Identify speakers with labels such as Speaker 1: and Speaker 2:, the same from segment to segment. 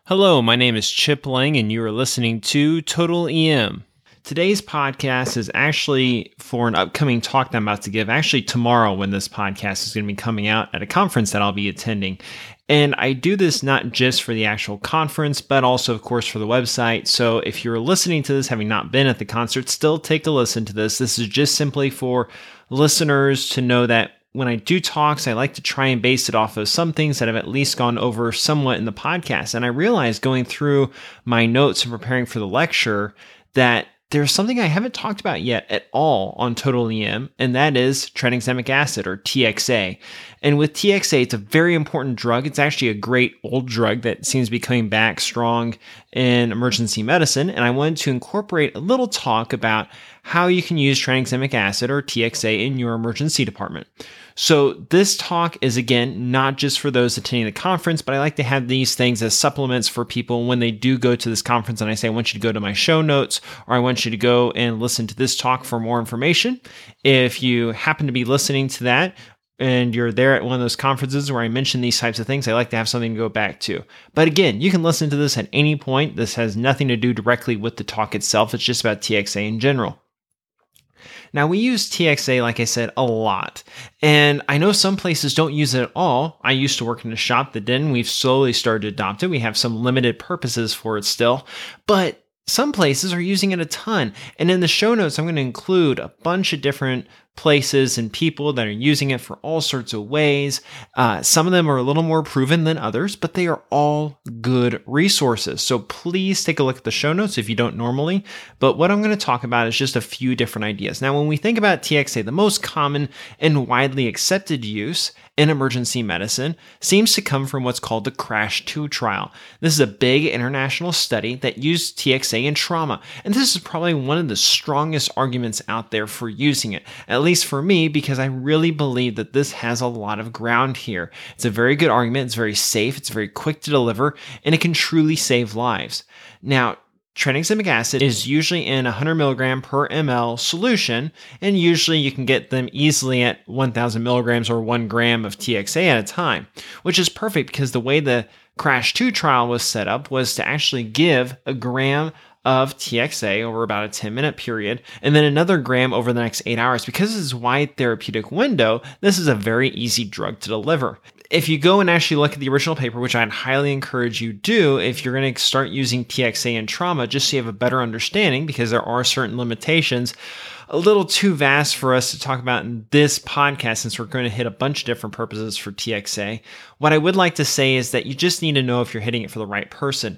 Speaker 1: Hello, my name is Chip Lang, and you are listening to Total EM. Today's podcast is actually for an upcoming talk that I'm about to give, actually tomorrow when this podcast is going to be coming out at a conference that I'll be attending. And I do this not just for the actual conference, but also, of course, for the website. So if you're listening to this having not been at the concert, still take a listen to this. This is just simply for listeners to know that when I do talks, I like to try and base it off of some things that I've at least gone over somewhat in the podcast. And I realized going through my notes and preparing for the lecture that there's something I haven't talked about yet at all on Total EM, and that is tranexamic acid, or TXA. And with TXA, it's a very important drug. It's actually a great old drug that seems to be coming back strong in emergency medicine. And I wanted to incorporate a little talk about how you can use tranexamic acid, or TXA, in your emergency department. So this talk is, again, not just for those attending the conference, but I like to have these things as supplements for people when they do go to this conference and I say, I want you to go to my show notes, or I want you to go and listen to this talk for more information. If you happen to be listening to that and you're there at one of those conferences where I mention these types of things, I like to have something to go back to. But again, you can listen to this at any point. This has nothing to do directly with the talk itself. It's just about TXA in general. Now, we use TXA, like I said, a lot. And I know some places don't use it at all. I used to work in a shop that didn't. We've slowly started to adopt it. We have some limited purposes for it still. But some places are using it a ton. And in the show notes, I'm going to include a bunch of different places and people that are using it for all sorts of ways. Some of them are a little more proven than others, but they are all good resources. So please take a look at the show notes if you don't normally. But what I'm going to talk about is just a few different ideas. Now, when we think about TXA, the most common and widely accepted use in emergency medicine seems to come from what's called the CRASH-2 trial. This is a big international study that used TXA in trauma. And this is probably one of the strongest arguments out there for using it, at least for me, because I really believe that this has a lot of ground here. It's a very good argument. It's very safe. It's very quick to deliver, and it can truly save lives. Now, tranexamic acid is usually in 100 milligram per ml solution, and usually you can get them easily at 1,000 milligrams or 1 gram of TXA at a time, which is perfect because the way the CRASH-2 trial was set up was to actually give a gram of TXA over about a 10-minute period, and then another gram over the next 8 hours. Because this is a wide therapeutic window, this is a very easy drug to deliver. If you go and actually look at the original paper, which I'd highly encourage you do if you're going to start using TXA in trauma, just so you have a better understanding, because there are certain limitations, a little too vast for us to talk about in this podcast since we're going to hit a bunch of different purposes for TXA. What I would like to say is that you just need to know if you're hitting it for the right person.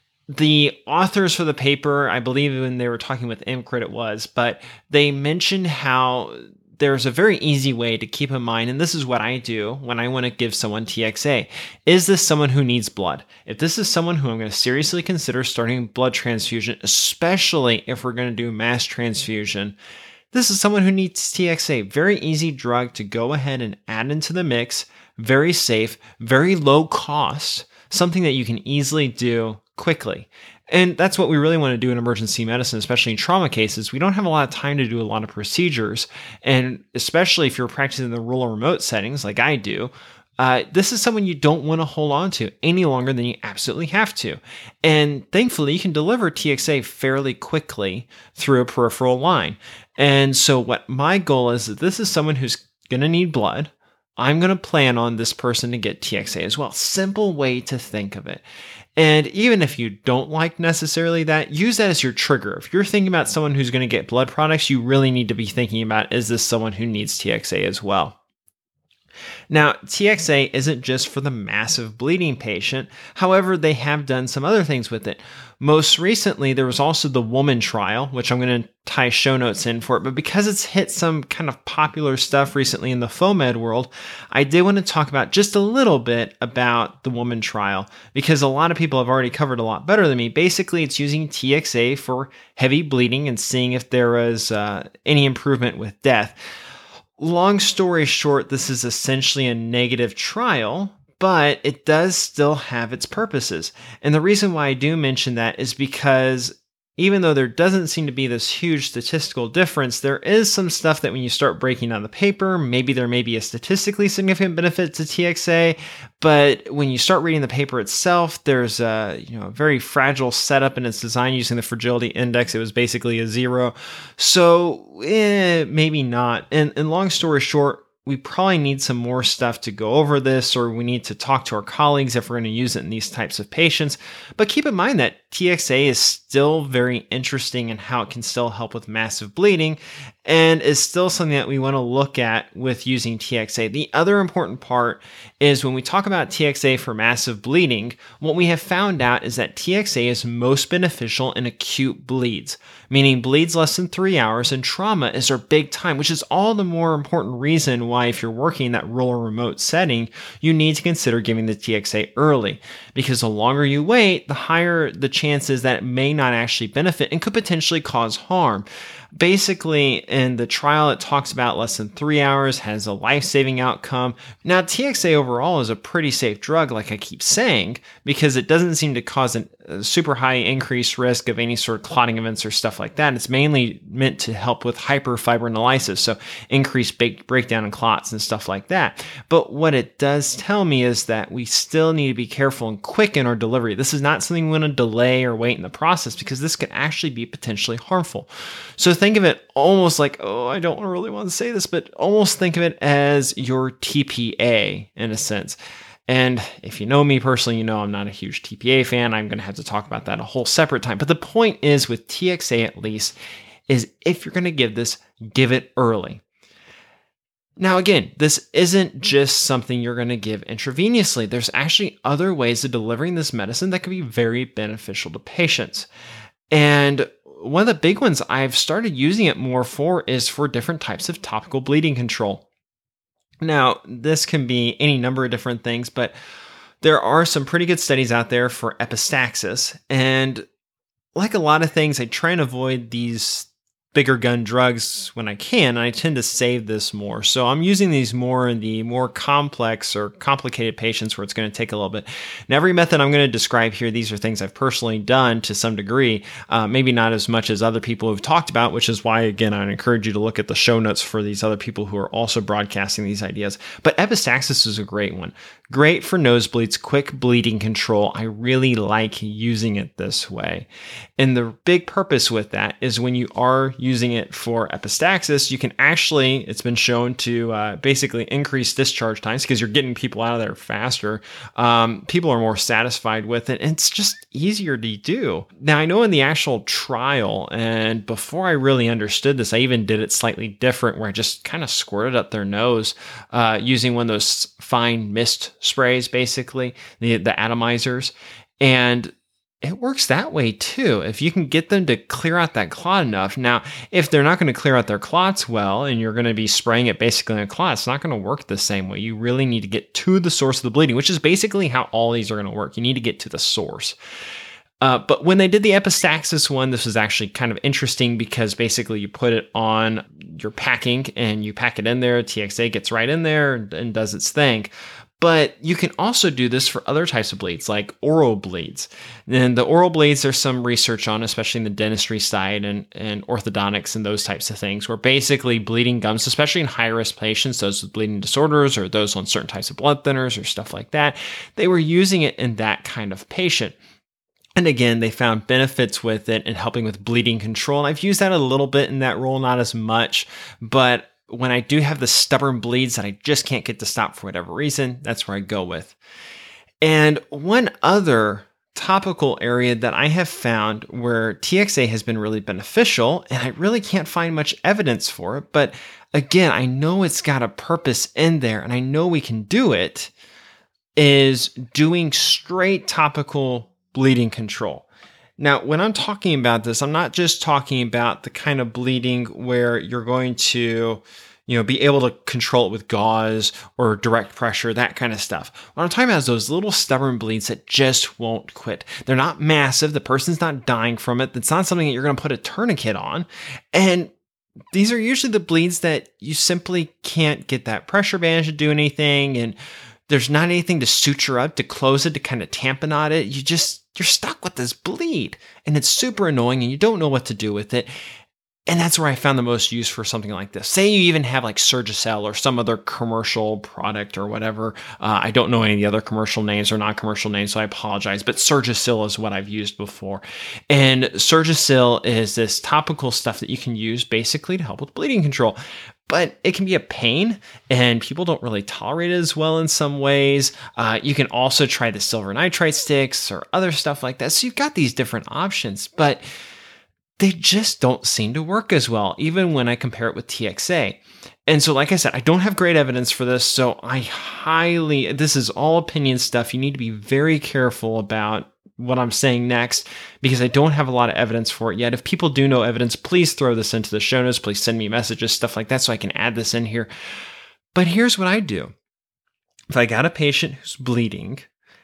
Speaker 1: The authors for the paper, I believe when they were talking with IMCRIT it was, but they mentioned how there's a very easy way to keep in mind, and this is what I do when I want to give someone TXA. Is this someone who needs blood? If this is someone who I'm going to seriously consider starting blood transfusion, especially if we're going to do mass transfusion, this is someone who needs TXA. Very easy drug to go ahead and add into the mix. Very safe, very low cost, something that you can easily do quickly. And that's what we really want to do in emergency medicine, especially in trauma cases. We don't have a lot of time to do a lot of procedures. And especially if you're practicing in the rural or remote settings like I do, this is someone you don't want to hold on to any longer than you absolutely have to. And thankfully, you can deliver TXA fairly quickly through a peripheral line. And so what my goal is that this is someone who's going to need blood. I'm going to plan on this person to get TXA as well. Simple way to think of it. And even if you don't like necessarily that, use that as your trigger. If you're thinking about someone who's going to get blood products, you really need to be thinking about, is this someone who needs TXA as well? Now, TXA isn't just for the massive bleeding patient. However, they have done some other things with it. Most recently, there was also the woman trial, which I'm going to tie show notes in for it. But because it's hit some kind of popular stuff recently in the FOMED world, I did want to talk about just a little bit about the woman trial, because a lot of people have already covered a lot better than me. Basically, it's using TXA for heavy bleeding and seeing if there was any improvement with death. Long story short, this is essentially a negative trial, but it does still have its purposes. And the reason why I do mention that is because even though there doesn't seem to be this huge statistical difference, there is some stuff that when you start breaking down the paper, maybe there may be a statistically significant benefit to TXA, but when you start reading the paper itself, there's a very fragile setup in its design using the fragility index. It was basically a 0. So maybe not. And long story short, we probably need some more stuff to go over this, or we need to talk to our colleagues if we're going to use it in these types of patients. But keep in mind that TXA is still very interesting in how it can still help with massive bleeding, and is still something that we want to look at with using TXA. The other important part is when we talk about TXA for massive bleeding, what we have found out is that TXA is most beneficial in acute bleeds, meaning bleeds less than 3 hours, and trauma is our big time, which is all the more important reason why if you're working in that rural or remote setting, you need to consider giving the TXA early, because the longer you wait, the higher the chances that it may not actually benefit and could potentially cause harm. Basically, in the trial, it talks about less than 3 hours has a life-saving outcome. Now, TXA overall is a pretty safe drug, like I keep saying, because it doesn't seem to cause a super high increased risk of any sort of clotting events or stuff like that. It's mainly meant to help with hyperfibrinolysis, so increased breakdown in clots and stuff like that. But what it does tell me is that we still need to be careful and quick in our delivery. This is not something we want to delay or wait in the process, because this could actually be potentially harmful. So think of it almost like, I don't really want to say this, but almost think of it as your TPA in a sense. And if you know me personally, you know I'm not a huge TPA fan. I'm going to have to talk about that a whole separate time. But the point is, with TXA at least, is if you're going to give this, give it early. Now, again, this isn't just something you're going to give intravenously. There's actually other ways of delivering this medicine that can be very beneficial to patients. And one of the big ones I've started using it more for is for different types of topical bleeding control. Now, this can be any number of different things, but there are some pretty good studies out there for epistaxis. And like a lot of things, I try and avoid these bigger gun drugs when I can, and I tend to save this more. So I'm using these more in the more complex or complicated patients where it's going to take a little bit. And every method I'm going to describe here, these are things I've personally done to some degree, maybe not as much as other people have talked about, which is why, again, I encourage you to look at the show notes for these other people who are also broadcasting these ideas. But epistaxis is a great one. Great for nosebleeds, quick bleeding control. I really like using it this way. And the big purpose with that is when you are using it for epistaxis, you can actually, it's been shown to basically increase discharge times because you're getting people out of there faster. People are more satisfied with it, and it's just easier to do. Now, I know in the actual trial, and before I really understood this, I even did it slightly different where I just kind of squirted up their nose using one of those fine mist sprays, basically, the atomizers. And it works that way too, if you can get them to clear out that clot enough. Now, if they're not going to clear out their clots well, and you're going to be spraying it basically in a clot, it's not going to work the same way. You really need to get to the source of the bleeding, which is basically how all these are going to work. You need to get to the source. But when they did the epistaxis one, this was actually kind of interesting because basically you put it on your packing and you pack it in there. TXA gets right in there and does its thing. But you can also do this for other types of bleeds, like oral bleeds. And the oral bleeds, there's some research on, especially in the dentistry side and orthodontics and those types of things, where basically bleeding gums, especially in high-risk patients, those with bleeding disorders or those on certain types of blood thinners or stuff like that, they were using it in that kind of patient. And again, they found benefits with it in helping with bleeding control. And I've used that a little bit in that role, not as much, but when I do have the stubborn bleeds that I just can't get to stop for whatever reason, that's where I go with. And one other topical area that I have found where TXA has been really beneficial, and I really can't find much evidence for it, but again, I know it's got a purpose in there, and I know we can do it, is doing straight topical bleeding control. Now, when I'm talking about this, I'm not just talking about the kind of bleeding where you're going to, be able to control it with gauze or direct pressure, that kind of stuff. What I'm talking about is those little stubborn bleeds that just won't quit. They're not massive. The person's not dying from it. It's not something that you're going to put a tourniquet on. And these are usually the bleeds that you simply can't get that pressure bandage to do anything. And there's not anything to suture up, to close it, to kind of tampon it. You just you're stuck with this bleed and it's super annoying and you don't know what to do with it. And that's where I found the most use for something like this. Say you even have like Surgicel or some other commercial product or whatever. I don't know any of the other commercial names or non-commercial names, so I apologize. But Surgicel is what I've used before. And Surgicel is this topical stuff that you can use basically to help with bleeding control. But it can be a pain, and people don't really tolerate it as well in some ways. You can also try the silver nitrite sticks or other stuff like that. So you've got these different options, but they just don't seem to work as well, even when I compare it with TXA. And so, like I said, I don't have great evidence for this, so this is all opinion stuff. You need to be very careful about what I'm saying next, because I don't have a lot of evidence for it yet. If people do know evidence, please throw this into the show notes. Please send me messages, stuff like that, so I can add this in here. But here's what I do. If I got a patient who's bleeding,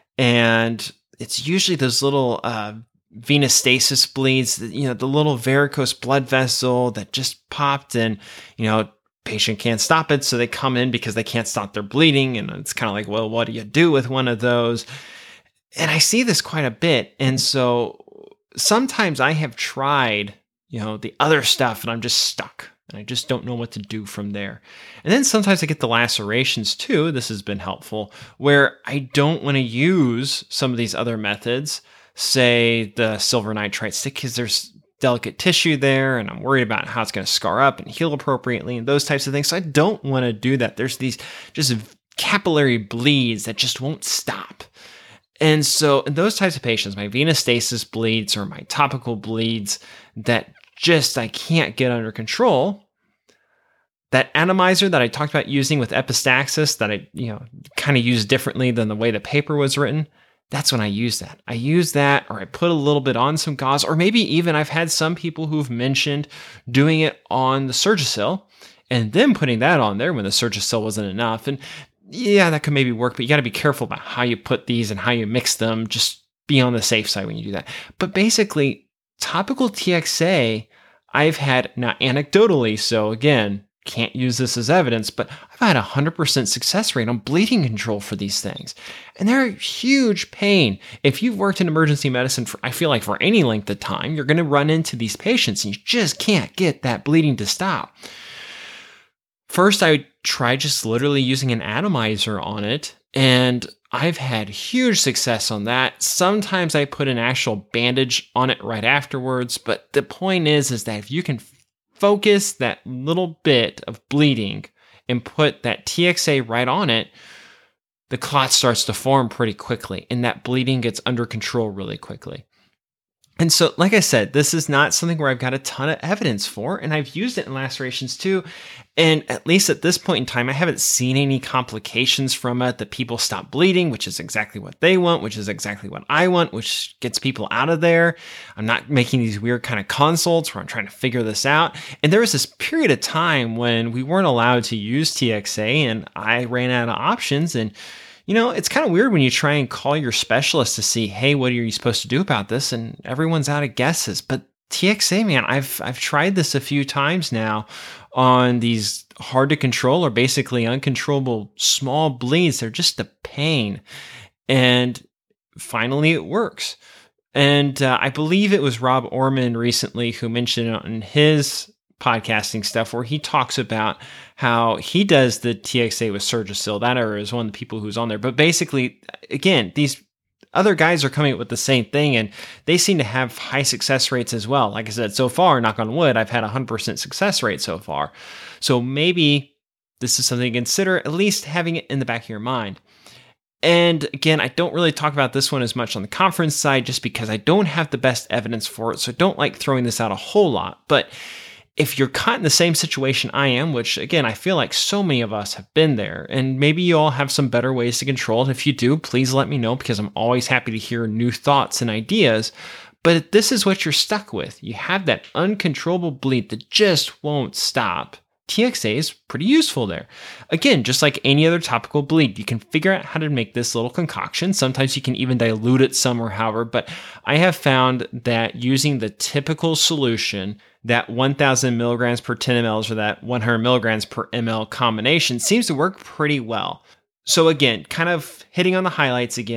Speaker 1: and it's usually those little venous stasis bleeds, the little varicose blood vessel that just popped, and, patient can't stop it. So they come in because they can't stop their bleeding. And it's kind of like, well, what do you do with one of those? And I see this quite a bit. And so sometimes I have tried, the other stuff, and I'm just stuck. And I just don't know what to do from there. And then sometimes I get the lacerations too. This has been helpful, where I don't want to use some of these other methods, say the silver nitrite stick, because there's delicate tissue there, and I'm worried about how it's going to scar up and heal appropriately and those types of things. So I don't want to do that. There's these just capillary bleeds that just won't stop. And so in those types of patients, my venous stasis bleeds or my topical bleeds that just I can't get under control, that atomizer that I talked about using with epistaxis that I kind of use differently than the way the paper was written, that's when I use that. I use that, or I put a little bit on some gauze, or maybe even I've had some people who've mentioned doing it on the Surgicel and then putting that on there when the Surgicel wasn't enough. And yeah, that could maybe work, but you got to be careful about how you put these and how you mix them. Just be on the safe side when you do that. But basically, topical TXA, I've had, not anecdotally, so again, can't use this as evidence, but I've had 100% success rate on bleeding control for these things. And they're a huge pain. If you've worked in emergency medicine I feel like for any length of time, you're going to run into these patients and you just can't get that bleeding to stop. First, I tried just literally using an atomizer on it, and I've had huge success on that. Sometimes I put an actual bandage on it right afterwards, but the point is that if you can focus that little bit of bleeding and put that TXA right on it, the clot starts to form pretty quickly, and that bleeding gets under control really quickly. And so, like I said, this is not something where I've got a ton of evidence for, and I've used it in lacerations too. And at least at this point in time, I haven't seen any complications from it, that people stop bleeding, which is exactly what they want, which is exactly what I want, which gets people out of there. I'm not making these weird kind of consults where I'm trying to figure this out. And there was this period of time when we weren't allowed to use TXA, and I ran out of options. And it's kind of weird when you try and call your specialist to see, hey, what are you supposed to do about this? And everyone's out of guesses. But TXA, man, I've tried this a few times now on these hard to control or basically uncontrollable small bleeds. They're just a pain. And finally it works. And I believe it was Rob Orman recently who mentioned it on his podcasting stuff, where he talks about how he does the TXA with Surgicel. That is one of the people who's on there. But basically, again, these other guys are coming up with the same thing, and they seem to have high success rates as well. Like I said, so far, knock on wood, I've had 100% success rate so far. So maybe this is something to consider, at least having it in the back of your mind. And again, I don't really talk about this one as much on the conference side, just because I don't have the best evidence for it. So I don't like throwing this out a whole lot. But if you're caught in the same situation I am, which again, I feel like so many of us have been there, and maybe you all have some better ways to control it. If you do, please let me know, because I'm always happy to hear new thoughts and ideas. But if this is what you're stuck with, you have that uncontrollable bleed that just won't stop, TXA is pretty useful there. Again, just like any other topical bleed, you can figure out how to make this little concoction. Sometimes you can even dilute it some or however, but I have found that using the typical solution, that 1,000 milligrams per 10 mLs or that 100 milligrams per ml combination, seems to work pretty well. So again, kind of hitting on the highlights again,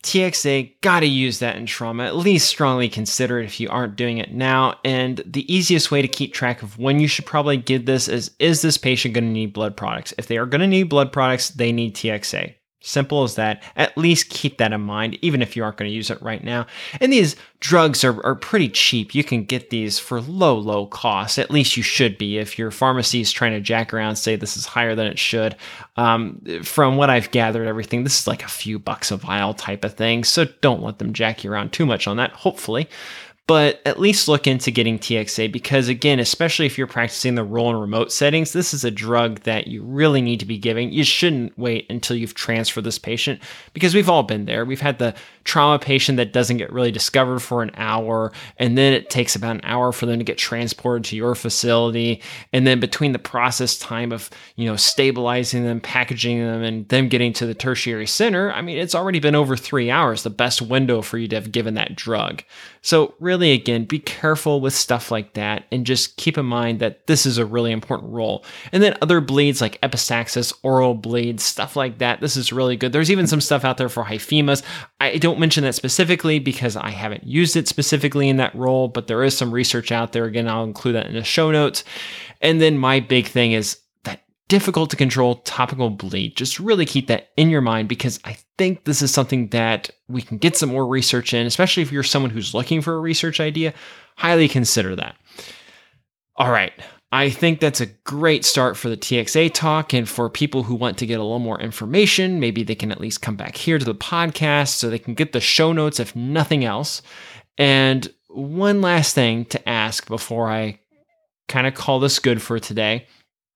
Speaker 1: TXA, gotta use that in trauma. At least strongly consider it if you aren't doing it now. And the easiest way to keep track of when you should probably give this is this patient going to need blood products? If they are going to need blood products, they need TXA. Simple as that. At least keep that in mind, even if you aren't going to use it right now. And these drugs are pretty cheap. You can get these for low cost. At least you should be. If your pharmacy is trying to jack around, say this is higher than it should. From what I've gathered, everything, this is like a few bucks a vial type of thing. So don't let them jack you around too much on that, hopefully. But at least look into getting TXA because, again, especially if you're practicing the role in remote settings, this is a drug that you really need to be giving. You shouldn't wait until you've transferred this patient because we've all been there. We've had the trauma patient that doesn't get really discovered for an hour, and then it takes about an hour for them to get transported to your facility. And then between the process time of, stabilizing them, packaging them, and them getting to the tertiary center, I mean, it's already been over 3 hours, the best window for you to have given that drug. So really, again, be careful with stuff like that and just keep in mind that this is a really important role. And then other bleeds like epistaxis, oral bleeds, stuff like that, this is really good. There's even some stuff out there for hyphemas. I don't mention that specifically because I haven't used it specifically in that role, but there is some research out there. Again, I'll include that in the show notes. And then my big thing is difficult to control topical bleed. Just really keep that in your mind because I think this is something that we can get some more research in, especially if you're someone who's looking for a research idea. Highly consider that. All right. I think that's a great start for the TXA talk. And for people who want to get a little more information, maybe they can at least come back here to the podcast so they can get the show notes, if nothing else. And one last thing to ask before I kind of call this good for today.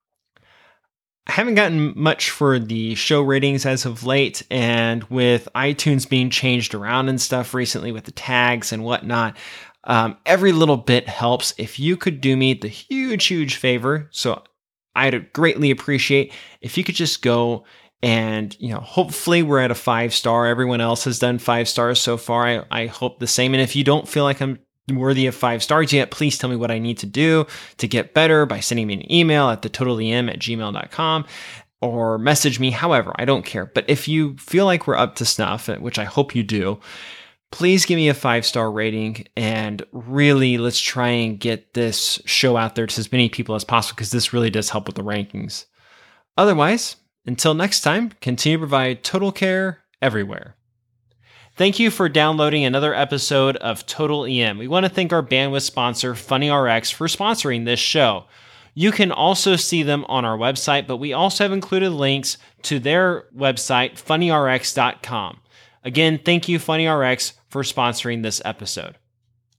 Speaker 1: I haven't gotten much for the show ratings as of late, and with iTunes being changed around and stuff recently with the tags and whatnot, every little bit helps. If you could do me the huge favor, so I'd greatly appreciate if you could just go and, hopefully we're at a 5-star. Everyone else has done 5 stars so far. I hope the same. And if you don't feel like I'm worthy of 5 stars yet, please tell me what I need to do to get better by sending me an email at thetotalem@gmail.com or message me. However, I don't care. But if you feel like we're up to snuff, which I hope you do, please give me a 5-star rating and really let's try and get this show out there to as many people as possible because this really does help with the rankings. Otherwise, until next time, continue to provide total care everywhere. Thank you for downloading another episode of Total EM. We want to thank our bandwidth sponsor, FunnyRx, for sponsoring this show. You can also see them on our website, but we also have included links to their website, funnyrx.com. Again, thank you, FunnyRx, for sponsoring this episode.